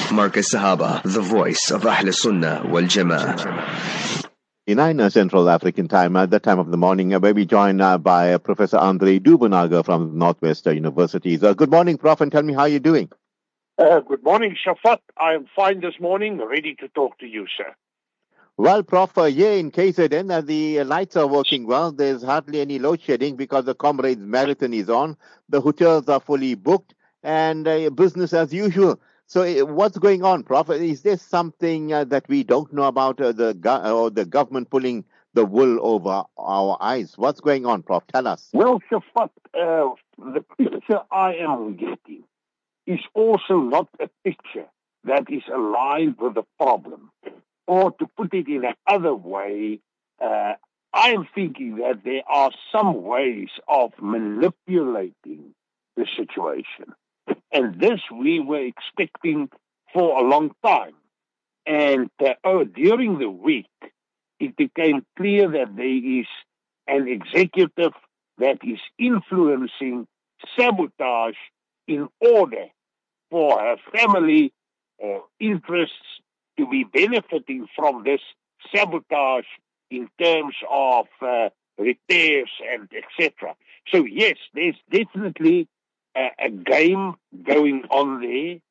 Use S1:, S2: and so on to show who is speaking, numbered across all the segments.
S1: Marcus Sahaba, the voice of Ahl Sunnah wal Jama'ah.
S2: 9 Central African Time, at that time of the morning, where we joined by Professor Andre Dubonaga from Northwestern University. Good morning, Prof, and tell me how you're doing.
S3: Good morning, Shafat. I am fine this morning, ready to talk to you, sir.
S2: Well, Prof, here in KZN, the lights are working well. There's hardly any load shedding because the Comrades Marathon is on. The hotels are fully booked and business as usual. So what's going on, Prof? Is there something that we don't know about the government pulling the wool over our eyes? What's going on, Prof? Tell us.
S3: Well, Shafat, the picture I am getting is also not a picture that is aligned with the problem. Or to put it in another way, I am thinking that there are some ways of manipulating the situation. And this we were expecting for a long time. And during the week, it became clear that there is an executive that is influencing sabotage in order for her family or interests to be benefiting from this sabotage in terms of repairs and etc. So yes, there's definitely a game going on there.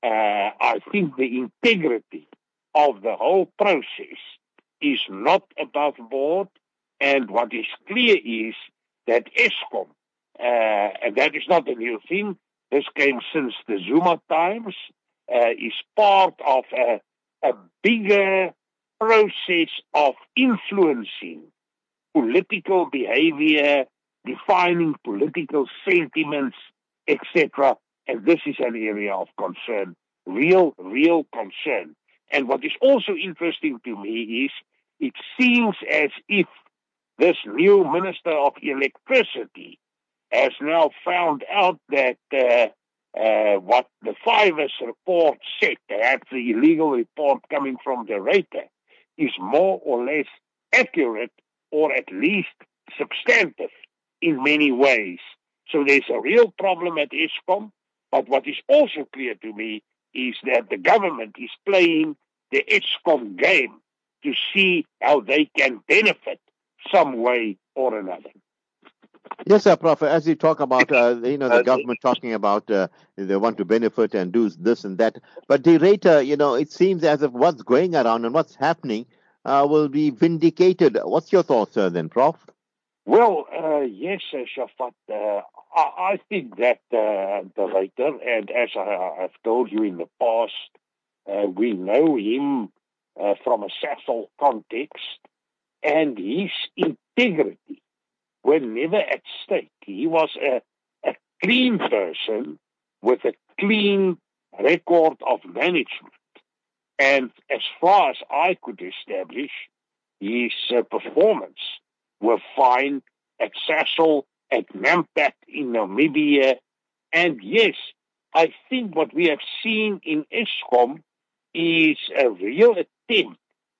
S3: I think the integrity of the whole process is not above board, and what is clear is that Eskom, and that is not a new thing, this came since the Zuma times, is part of a bigger process of influencing political behavior, defining political sentiments, etc. And this is an area of concern, real concern. And what is also interesting to me is it seems as if this new Minister of Electricity has now found out that what the Fivers report said, perhaps the illegal report coming from the Reiter, is more or less accurate or at least substantive in many ways. So there's a real problem at Eskom, but what is also clear to me is that the government is playing the Eskom game to see how they can benefit some way or another.
S2: Yes, sir, Prof. As you talk about, the government talking about they want to benefit and do this and that, but the rate, it seems as if what's going around and what's happening will be vindicated. What's your thoughts, then, Prof?
S3: Well, yes, Shafat. I think that the writer, and as I've told you in the past, we know him from a Sasol context, and his integrity were never at stake. He was a clean person with a clean record of management. And as far as I could establish, his performance were fine at Sasol, at Nampak in Namibia. And yes, I think what we have seen in Eskom is a real attempt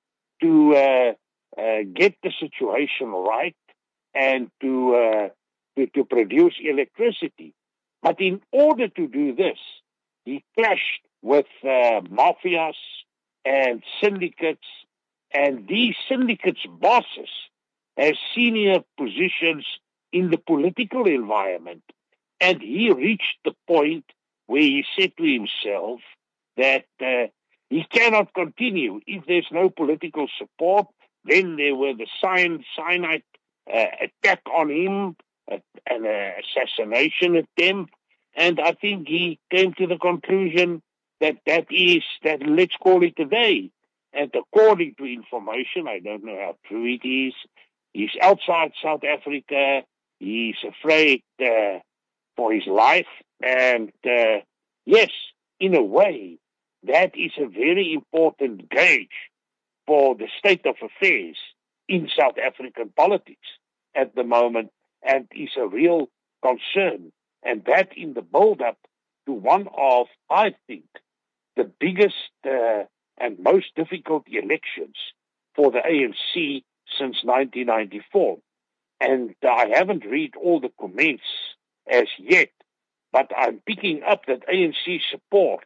S3: to get the situation right and to produce electricity. But in order to do this, he clashed with mafias and syndicates, and these syndicates' bosses have senior positions in the political environment. And he reached the point where he said to himself that he cannot continue. If there's no political support, then there were the cyanide attack on him, an assassination attempt, and I think he came to the conclusion that let's call it a day. And according to information, I don't know how true it is, he's outside South Africa, he's afraid for his life, and yes, in a way, that is a very important gauge for the state of affairs in South African politics at the moment, and is a real concern. And that in the build-up to one of, I think, the biggest and most difficult elections for the ANC since 1994. And I haven't read all the comments as yet, but I'm picking up that ANC support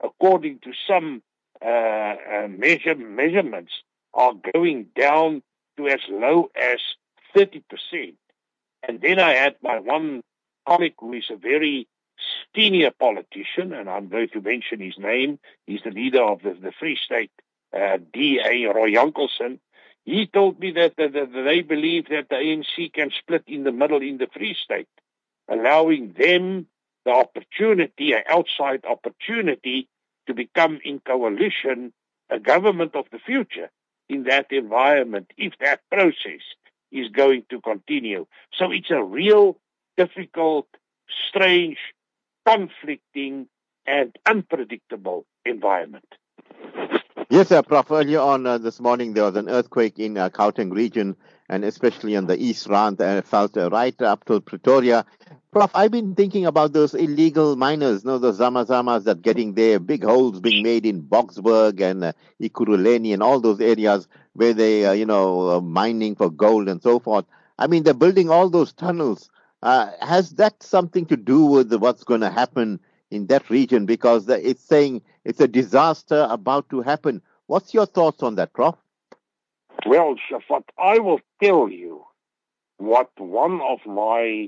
S3: according to some measurements, are going down to as low as 30%. And then I had my one colleague who is a very senior politician, and I'm going to mention his name. He's the leader of the Free State DA, Roy Jankelson. He told me that they believe that the ANC can split in the middle in the Free State, allowing them the opportunity, an outside opportunity, to become in coalition a government of the future in that environment, if that process is going to continue. So it's a real difficult, strange, conflicting, and unpredictable environment.
S2: Yes, Prof. Earlier on this morning, there was an earthquake in Gauteng region, and especially on the East Rand, felt right up to Pretoria. Prof, I've been thinking about those illegal miners, those Zamazamas that getting there, big holes being made in Boksburg and Ekurhuleni and all those areas where they, mining for gold and so forth. I mean, they're building all those tunnels. Has that something to do with what's going to happen in that region? Because it's saying it's a disaster about to happen. What's your thoughts on that, Prof?
S3: Well, Shafat, I will tell you what one of my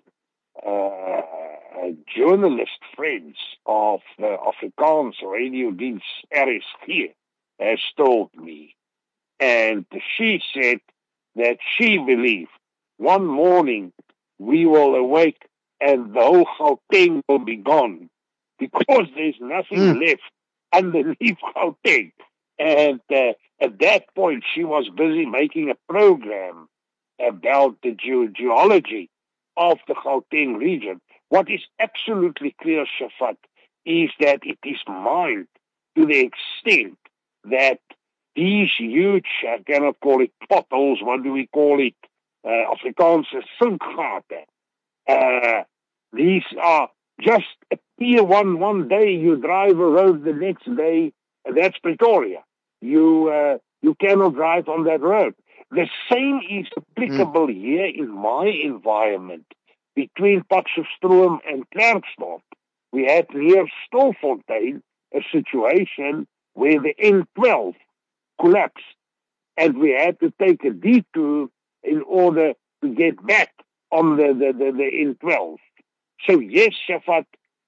S3: journalist friends of the Afrikaans radio dienst RSG has told me. And she said that she believed one morning we will awake and the whole Gauteng will be gone because there's nothing left underneath Gauteng. And at that point, she was busy making a program about the geology of the Gauteng region. What is absolutely clear, Shafat, is that it is mined to the extent that these huge, I cannot call it potholes, what do we call it? Afrikaanse sinkgate. These are just appear one day, you drive a road the next day, that's Pretoria. You cannot drive on that road. The same is applicable here in my environment. Between Potchefstroom and Klerksdorp, we had near Stilfontein a situation where the N12 collapsed, and we had to take a detour in order to get back on the N12. So yes, Shafat,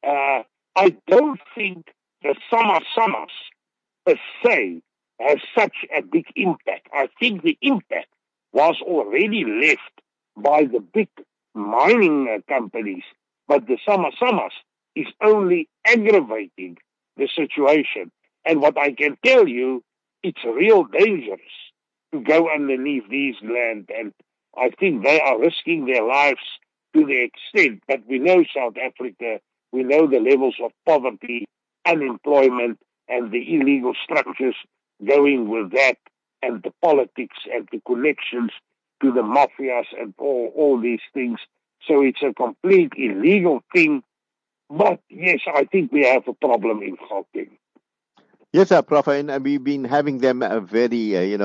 S3: I don't think the Zamazamas per se has such a big impact. I think the impact was already left by the big mining companies, but the Zamazamas is only aggravating the situation. And what I can tell you, it's real dangerous to go underneath these land, and I think they are risking their lives to the extent that we know South Africa, we know the levels of poverty, unemployment, and the illegal structures going with that, and the politics and the connections to the mafias and all these things. So it's a complete illegal thing. But yes, I think we have a problem in Gauteng.
S2: Yes, Prof. And we've been having them very,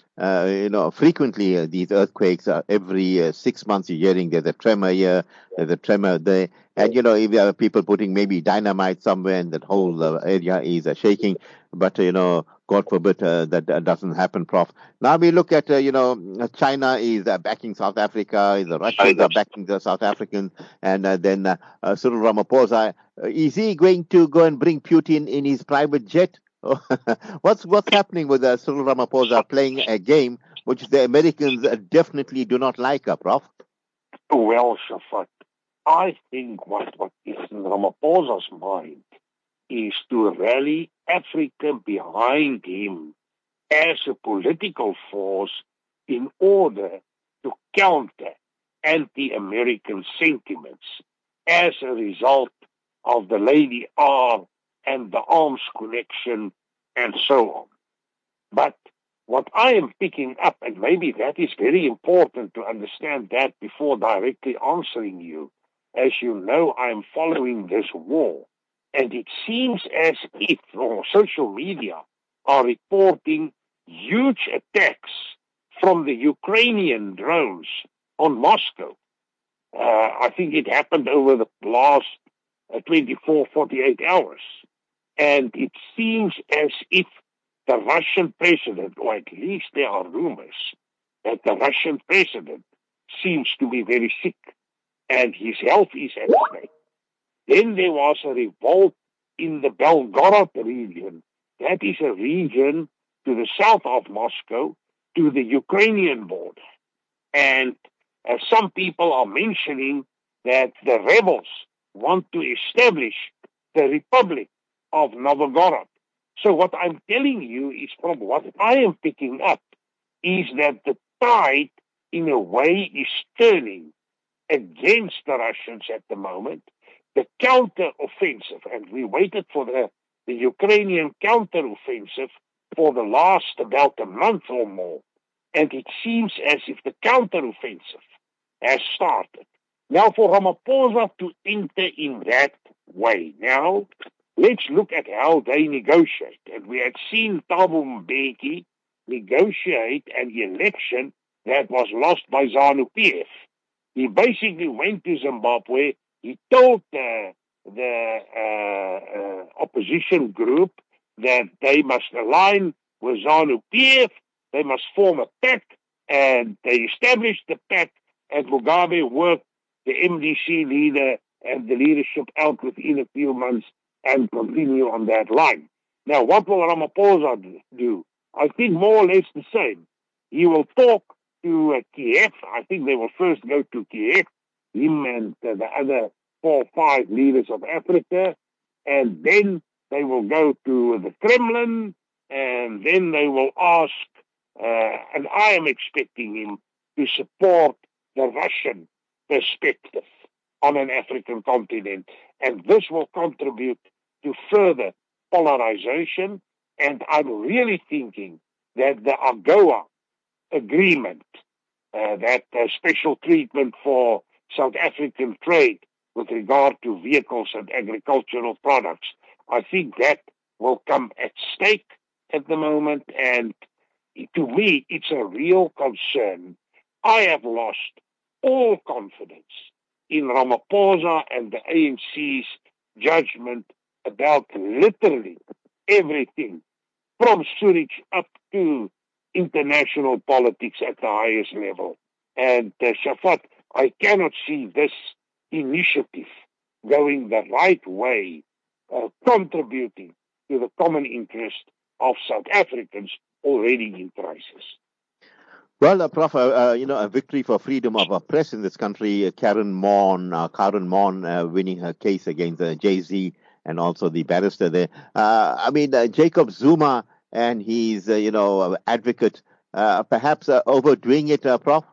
S2: frequently. These earthquakes every 6 months. You're hearing there's a tremor here, there's a tremor there, and if there are people putting maybe dynamite somewhere, and that whole area is shaking. But God forbid that doesn't happen, Prof. Now we look at China is backing South Africa, the Russians are backing the South Africans, and then Cyril Ramaphosa, is he going to go and bring Putin in his private jet? What's happening with Cyril Ramaphosa playing a game which the Americans definitely do not like, Prof?
S3: Well, Shafat, I think what is in Ramaphosa's mind is to rally Africa behind him as a political force in order to counter anti-American sentiments as a result of the Lady R and the arms connection and so on. But what I am picking up, and maybe that is very important to understand that before directly answering you, as you know, I am following this war, and it seems as if social media are reporting huge attacks from the Ukrainian drones on Moscow. I think it happened over the last 24, 48 hours. And it seems as if the Russian president, or at least there are rumors, that the Russian president seems to be very sick and his health is at stake. Then there was a revolt in the Belgorod region. That is a region to the south of Moscow, to the Ukrainian border. And some people are mentioning that the rebels want to establish the Republic of Novgorod. So what I'm telling you is, from what I am picking up, is that the tide, in a way, is turning against the Russians at the moment. The counter-offensive, and we waited for the Ukrainian counter-offensive for the last about a month or more. And it seems as if the counter-offensive has started. Now, for Ramaphosa to enter in that way, now, let's look at how they negotiate. And we had seen Thabo Mbeki negotiate an election that was lost by ZANU-PF. He basically went to Zimbabwe. He told the opposition group that they must align with ZANU-PF, they must form a pact, and they established the pact, and Mugabe worked the MDC leader and the leadership out within a few months and continue on that line. Now, what will Ramaphosa do? I think more or less the same. He will talk to Kiev. I think they will first go to Kiev, him and the other 4 or 5 leaders of Africa, and then they will go to the Kremlin, and then they will ask, and I am expecting him to support the Russian perspective on an African continent, and this will contribute to further polarization. And I'm really thinking that the AGOA agreement, that special treatment for South African trade with regard to vehicles and agricultural products, I think that will come at stake at the moment. And to me, it's a real concern. I have lost all confidence in Ramaphosa and the ANC's judgment about literally everything from Zurich up to international politics at the highest level. And Shafat, I cannot see this initiative going the right way, contributing to the common interest of South Africans already in crisis.
S2: Well, Prof, a victory for freedom of press in this country. Karen Mon winning her case against Jay-Z and also the barrister there. Jacob Zuma and his, advocate, perhaps overdoing it, Prof?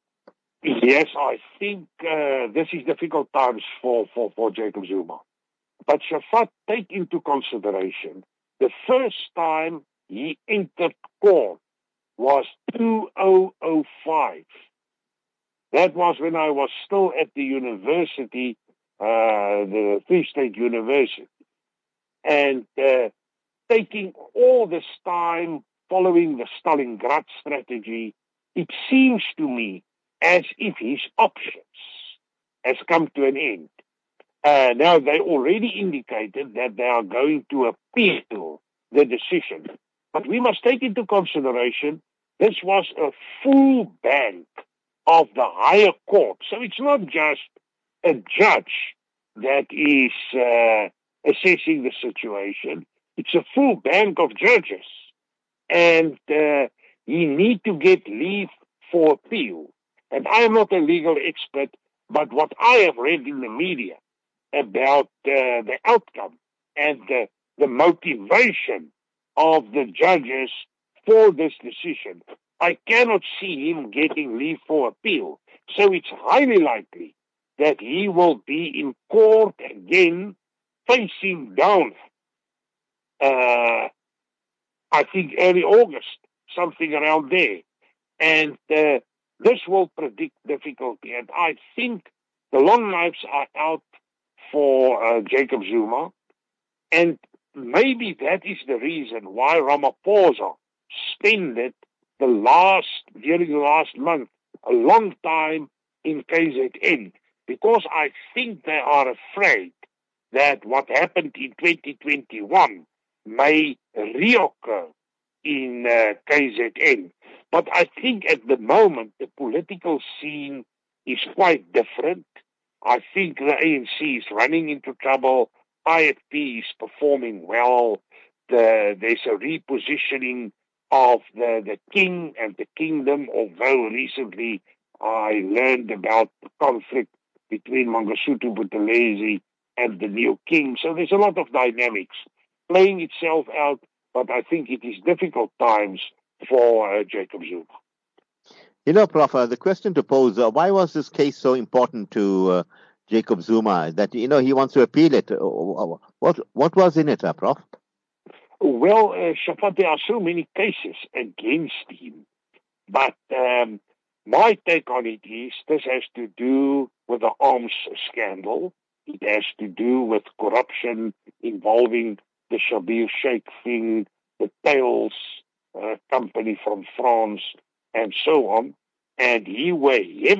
S3: Yes, I think this is difficult times for Jacob Zuma. But Shafat, take into consideration, the first time he entered court was 2005. That was when I was still at the university, the Free State University. And taking all this time following the Stalingrad strategy, it seems to me as if his options has come to an end. Now, they already indicated that they are going to appeal the decision. But we must take into consideration this was a full bank of the higher court. So it's not just a judge that is assessing the situation. It's a full bank of judges. And you need to get leave for appeal. And I am not a legal expert, but what I have read in the media about the outcome and the motivation of the judges for this decision, I cannot see him getting leave for appeal. So it's highly likely that he will be in court again, facing down, I think early August, something around there. And this will predict difficulty. And I think the long knives are out for Jacob Zuma. And maybe that is the reason why Ramaphosa spent during the last month, a long time in KZN. Because I think they are afraid that what happened in 2021 may reoccur in KZN. But I think at the moment the political scene is quite different. I think the ANC is running into trouble. IFP is performing well. There's a repositioning of the king and the kingdom, although recently I learned about the conflict between Mangosuthu Buthelezi and the new king. So there's a lot of dynamics playing itself out, but I think it is difficult times for Jacob Zuma.
S2: You know, Prof, the question to pose, why was this case so important to Jacob Zuma that, he wants to appeal it? What was in it, Prof?
S3: Well, Shafat, there are so many cases against him. But my take on it is this has to do with the arms scandal. It has to do with corruption involving the Schabir Sheikh thing, the Thales company from France, and so on. And he was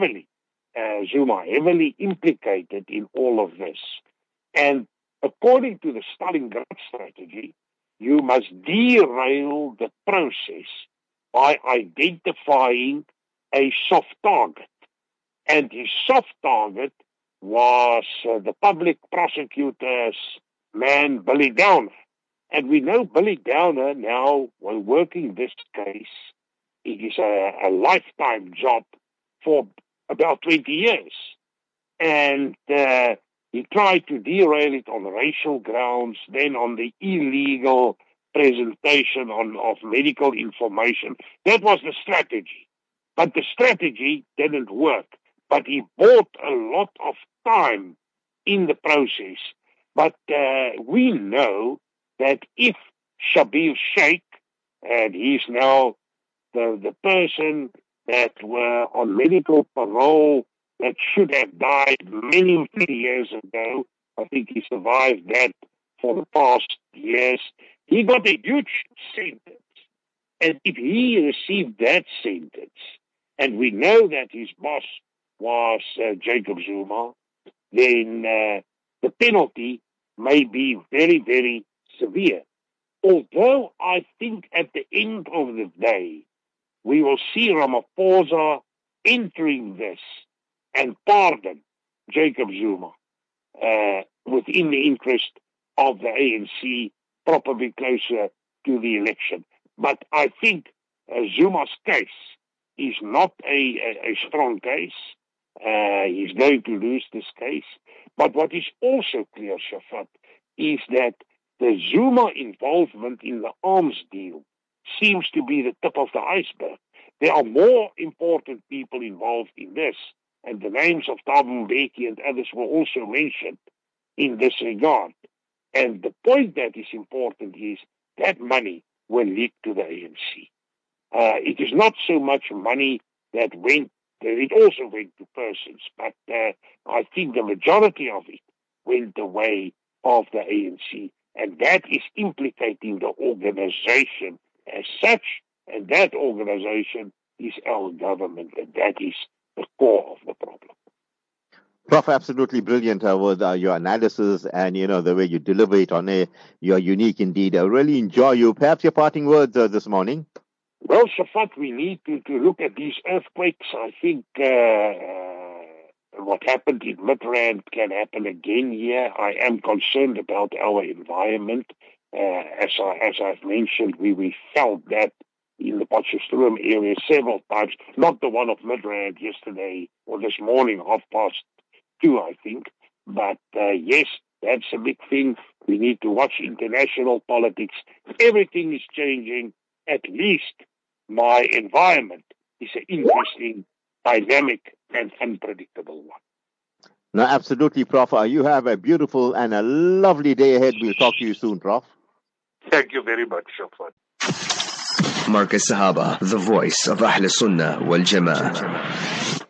S3: Zuma heavily implicated in all of this. And according to the Stalingrad strategy, you must derail the process by identifying a soft target. And his soft target was the public prosecutor's man, Billy Downer. And we know Billy Downer now, while working this case, it is a lifetime job for about 20 years. And he tried to derail it on racial grounds, then on the illegal presentation of medical information. That was the strategy. But the strategy didn't work. But he bought a lot of time in the process. But we know that if Schabir Sheikh, and he's now the person that were on medical parole that should have died many, many years ago. I think he survived that for the past years. He got a huge sentence. And if he received that sentence, and we know that his boss was Jacob Zuma, then the penalty may be very, very severe. Although I think at the end of the day, we will see Ramaphosa entering this and pardon Jacob Zuma within the interest of the ANC, probably closer to the election. But I think Zuma's case is not a strong case. He's going to lose this case. But what is also clear, Shafat, is that the Zuma involvement in the arms deal seems to be the tip of the iceberg. There are more important people involved in this, and the names of Thabo Mbeki and others were also mentioned in this regard. And the point that is important is that money will lead to the ANC. It is not so much money that went, it also went to persons, but I think the majority of it went the way of the ANC, and that is implicating the organization as such, and that organization is our government, and that is the core of the problem.
S2: Prof, absolutely brilliant with your analysis and, the way you deliver it on air. You're unique indeed. I really enjoy you. Perhaps your parting words this morning?
S3: Well, Shafat, we need to look at these earthquakes. I think what happened in Midrand can happen again here. I am concerned about our environment. As I've mentioned, we felt that in the Potchefstroom area several times, not the one of Midrand yesterday or this morning, 2:30, I think. But yes, that's a big thing. We need to watch international politics. Everything is changing. At least my environment is an interesting, dynamic, and unpredictable one.
S2: No, absolutely, Prof. You have a beautiful and a lovely day ahead. We'll talk to you soon, Prof.
S3: Thank you very much, Shafat.
S1: Marcus Sahaba, the voice of Ahl Sunnah wal Jama'ah.